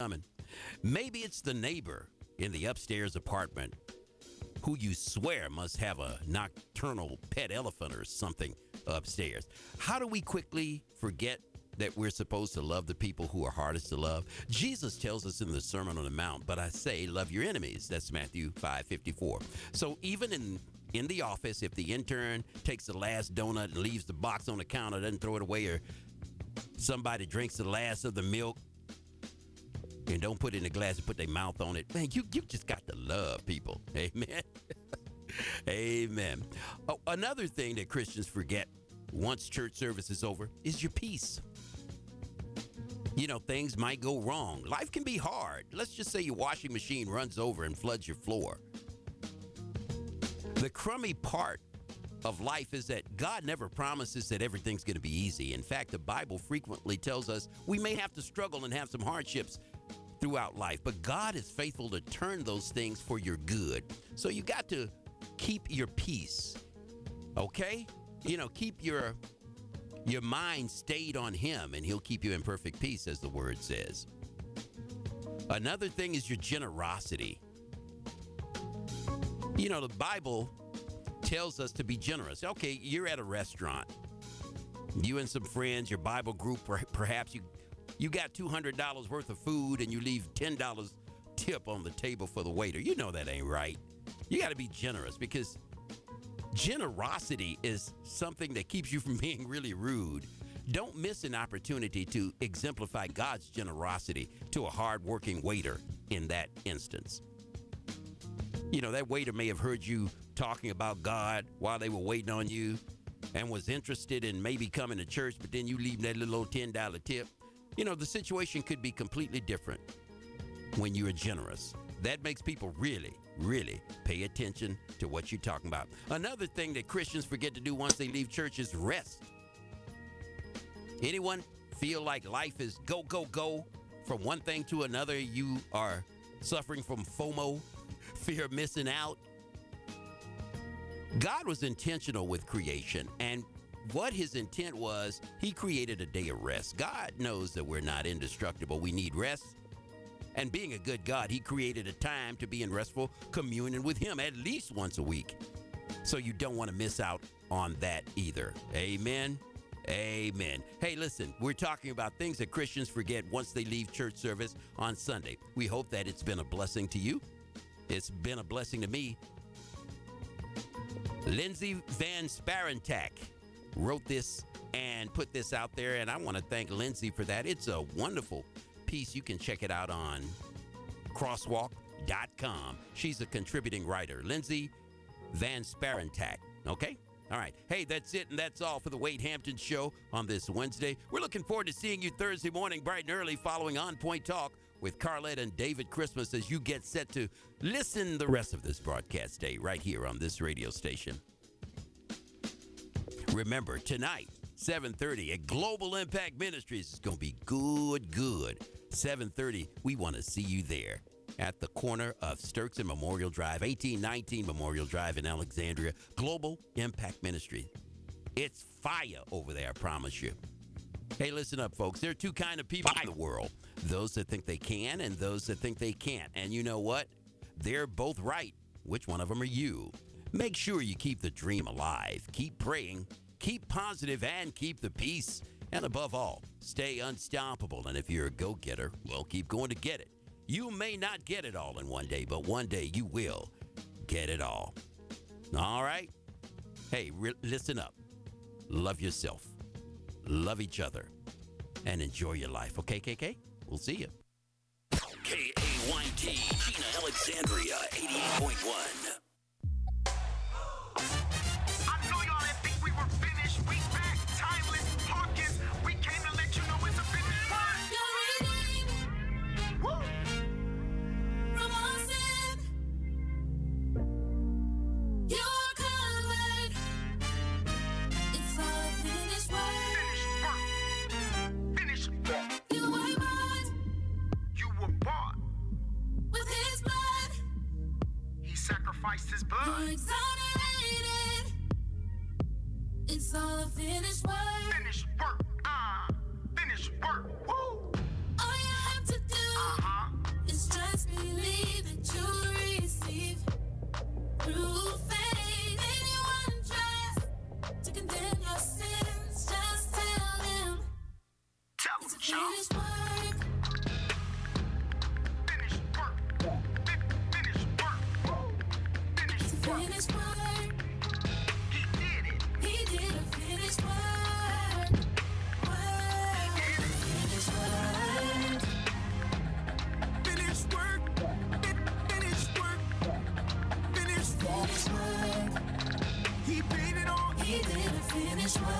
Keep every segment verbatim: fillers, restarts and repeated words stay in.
coming. Maybe it's the neighbor in the upstairs apartment who you swear must have a nocturnal pet elephant or something upstairs. How do we quickly forget that we're supposed to love the people who are hardest to love? Jesus tells us in the Sermon on the Mount, but I say love your enemies. That's Matthew five fifty-four. So even in in the office, if the intern takes the last donut and leaves the box on the counter, doesn't throw it away, or somebody drinks the last of the milk and don't put it in a glass and put their mouth on it, man, you, you just got to love people. Amen. Amen. Oh, another thing that Christians forget once church service is over is your peace. You know, things might go wrong. Life can be hard. Let's just say your washing machine runs over and floods your floor. The crummy part of life is that God never promises that everything's going to be easy. In fact, the Bible frequently tells us we may have to struggle and have some hardships throughout life, but God is faithful to turn those things for your good. So you got to keep your peace, okay? You know, keep your your mind stayed on him, and he'll keep you in perfect peace, as the word says. Another thing is your generosity. You know, the Bible tells us to be generous. Okay, you're at a restaurant. You and some friends, your Bible group, perhaps you you got two hundred dollars worth of food and you leave ten dollars tip on the table for the waiter. You know that ain't right. You got to be generous, because generosity is something that keeps you from being really rude. Don't miss an opportunity to exemplify God's generosity to a hardworking waiter in that instance. You know, that waiter may have heard you talking about God while they were waiting on you and was interested in maybe coming to church, but then you leave that little old ten dollar tip. You know, the situation could be completely different when you are generous. That makes people really, really pay attention to what you're talking about. Another thing that Christians forget to do once they leave church is rest. Anyone feel like life is go, go, go from one thing to another? You are suffering from FOMO, fear of missing out. God was intentional with creation, and what his intent was, he created a day of rest. God knows that we're not indestructible. We need rest. And being a good God, he created a time to be in restful communion with him at least once a week. So you don't want to miss out on that either. Amen. Amen. Hey, listen, we're talking about things that Christians forget once they leave church service on Sunday. We hope that it's been a blessing to you. It's been a blessing to me. Lindsay Van Sparentak wrote this and put this out there, and I want to thank Lindsay for that. It's a wonderful piece. You can check it out on crosswalk dot com. She's a contributing writer. Lindsay Van Sparentak. Okay? All right. Hey, that's it, and that's all for the Wade Hampton Show on this Wednesday. We're looking forward to seeing you Thursday morning, bright and early, following On Point Talk with Carlette and David Christmas, as you get set to listen the rest of this broadcast day right here on this radio station. Remember, tonight, seven thirty at Global Impact Ministries. It's going to be good, good. seven thirty, we want to see you there at the corner of Sturks and Memorial Drive, eighteen nineteen Memorial Drive in Alexandria. Global Impact Ministry. It's fire over there, I promise you. Hey, listen up, folks. There are two kind of people in the world. Those that think they can and those that think they can't. And you know what? They're both right. Which one of them are you? Make sure you keep the dream alive. Keep praying. Keep positive and keep the peace. And above all, stay unstoppable. And if you're a go-getter, well, keep going to get it. You may not get it all in one day, but one day you will get it all. All right? Hey, re- listen up. Love yourself. Love each other. And enjoy your life. Okay, K K? We'll see you. K A Y T, Gina Alexandria, eighty-eight point one. Sacrificed his blood. You're exonerated. It's all a finished work. Finished work. Ah, uh, finished work. Woo. All you have to do. Uh-huh. finished work. He did a finished work. Work. Finished work. Finished work. Finished work. Finished Finished work. He paid it all. He did a finished work.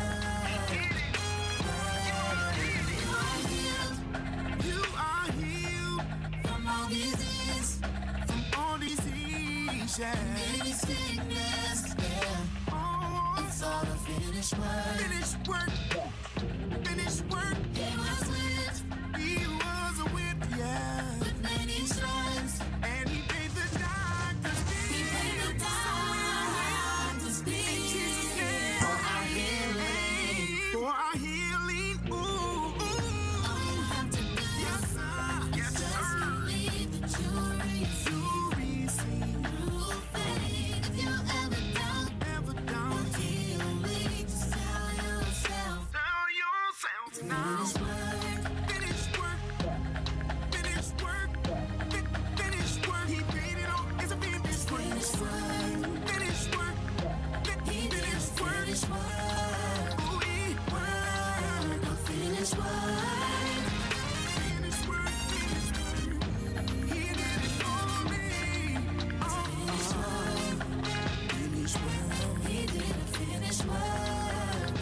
You are healed From all disease, from all disease. Yeah. any sickness, yeah. Oh, It's all a finished work. finished work. Finished work. He was whipped He was a whip, yeah. with many stripes. And he paid the doctor's He paid the bill. doctor's bill for our healing. For our healing. Ooh, All you ooh. have to do Yes, sir. Yes, is just sir. believe that you'll receive You receive through faith. If you ever doubt ever down. healing, just tell yourself Tell yourself now. finished work. Finished work. Finished work. Fi- Finished work. He paid it all. It's a finished work. Finished work. Finished work. Fi- He did a Finished work. finished work. Ooh, he work. A finished work. Finished work. Finished work. He did it for me. Oh, Finished work. finished work. He did a finished work.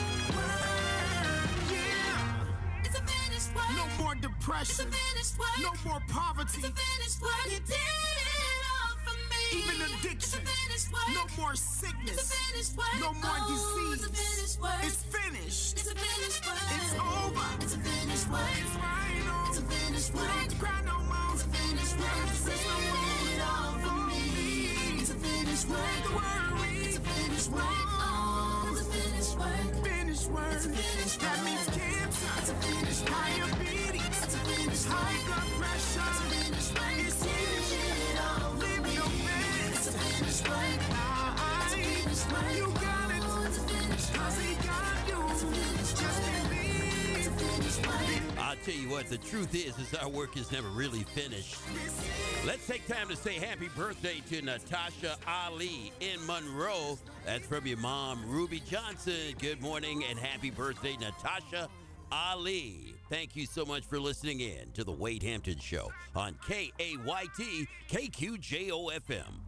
Yeah. It's a finished work. No more It's a depression. finished work. No more poverty. It's a finished work. He did it all for me. Even It's a addiction. finished work. No more It's a sickness. finished work. No more Oh, disease. It's a finished work. It's finished. It's a finished work. It's over. It's a finished work. It's final. It's a finished We work. don't have to cry no more. It's a finished work. He It's did it all for me. It's a finished work. The worry. It's a finished work. Oh, it's a finished work. Finished work. It's a finished That work. means cancer. It's a finished work. Diabetes. It's a finished High work. blood pressure. It's a finished work. It's He finished. did it all for Live me. your It's a best. finished work. I- Finished work. You got it. Oh, it's a finished Cause he work. got you. It's a finished Just work. It's believe. a finished work. I'll tell you what, the truth is, is our work is never really finished. Let's take time to say happy birthday to Natasha Ali in Monroe. That's from your mom, Ruby Johnson. Good morning and happy birthday, Natasha Ali. Thank you so much for listening in to the Wade Hampton Show on K A Y T K Q J O F M.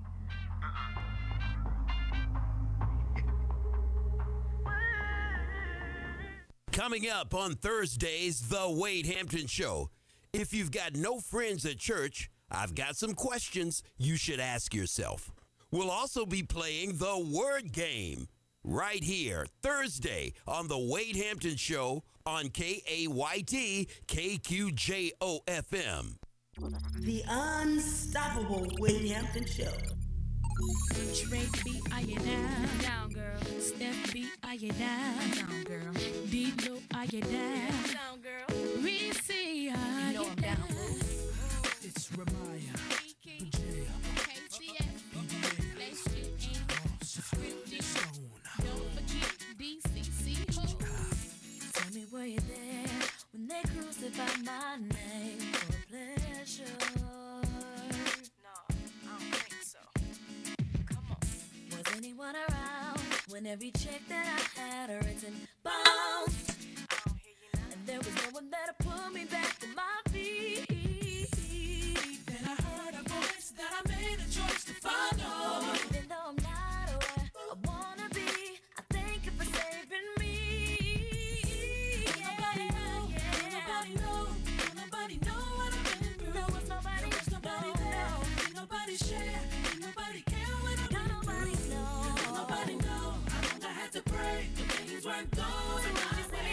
Coming up on Thursdays, the Wade Hampton Show. If you've got no friends at church, I've got some questions you should ask yourself. We'll also be playing the word game right here Thursday on the Wade Hampton Show on K A Y T K Q J O F M. The unstoppable Wade Hampton Show. Trey B, are you down? Down, girl. Steph B, are you down? Down, girl. D-Lo, are you down? Down, girl. Reese, are you know I'm down. It's Ramaya, K C S, let's get in. Scripted. Stone. Don't forget D C C. Ho. Tell me were you there when they crucified my name for pleasure? No, I don't think so. Come on. Was anyone around when every check that I had written bounced? I don't hear you now. And there was no one there to pull me back on my feet. Then I heard a voice that I made a choice to follow. Even though I'm not where I wanna be, I thank you for saving me. Don't nobody know, don't nobody know, don't nobody know what I've been through. No, it's nobody, There was nobody no, there, no. ain't nobody share, ain't nobody care when I've Don't been nobody through. know. Don't nobody know, I long I had to pray, but things weren't going my way.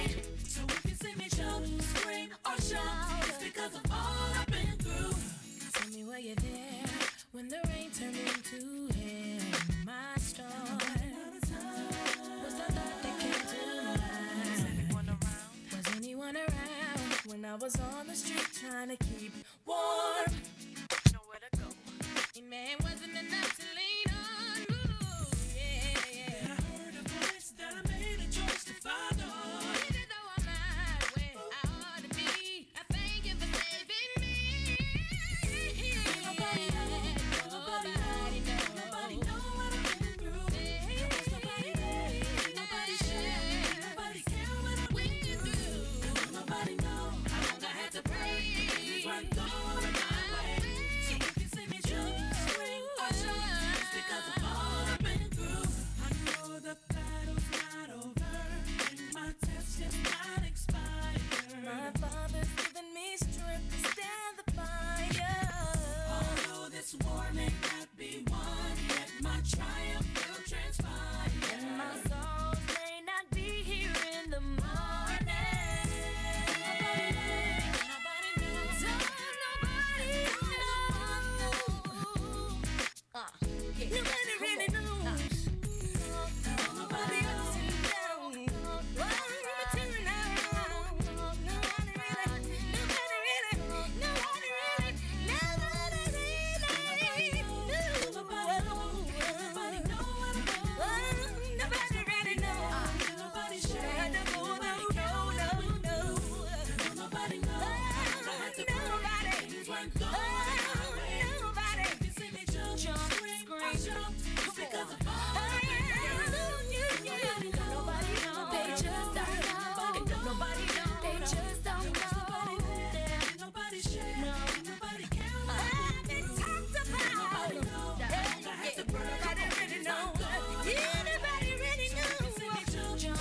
I'm going away. Nobody. You see me jump, jump, scream, I jump. It's because of all the things that I do. Nobody knows. Nobody knows. They just don't know. Nobody knows. They just don't know. Nobody there. Nobody share. No. Nobody cares. I've been talked about. Nobody knows. I had to burn. Nobody really knows. Anybody really knows. Jump, jump,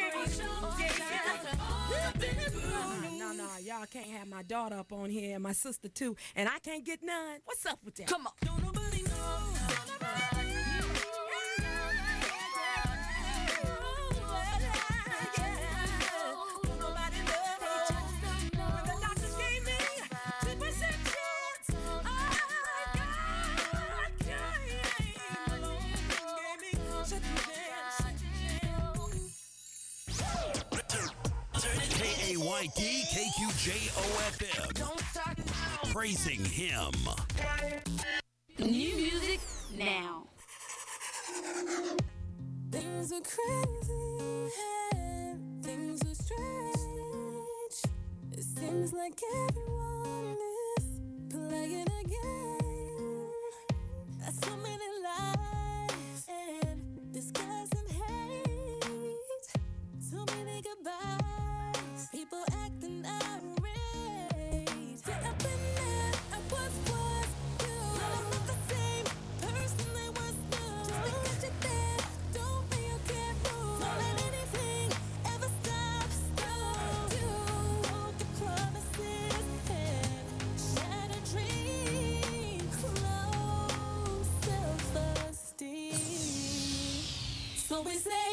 no, no, y'all can't have my daughter up on here and my sister too, and I can't get none. What's up with that? Come on. Don't nobody know. K A Y D K Q J O F M. Praising him. New music now. Things are crazy and things are strange. It seems like everyone is playing a game. So many lies and disguise and hate. So many goodbyes. People acting irate. Yeah, I've been there. I once was you. But I'm not the same person they once knew. Just because you're there, don't mean you can't move. Don't let anything ever stop, stop you. Broken promises and shattered dreams. Low self-esteem. So we say.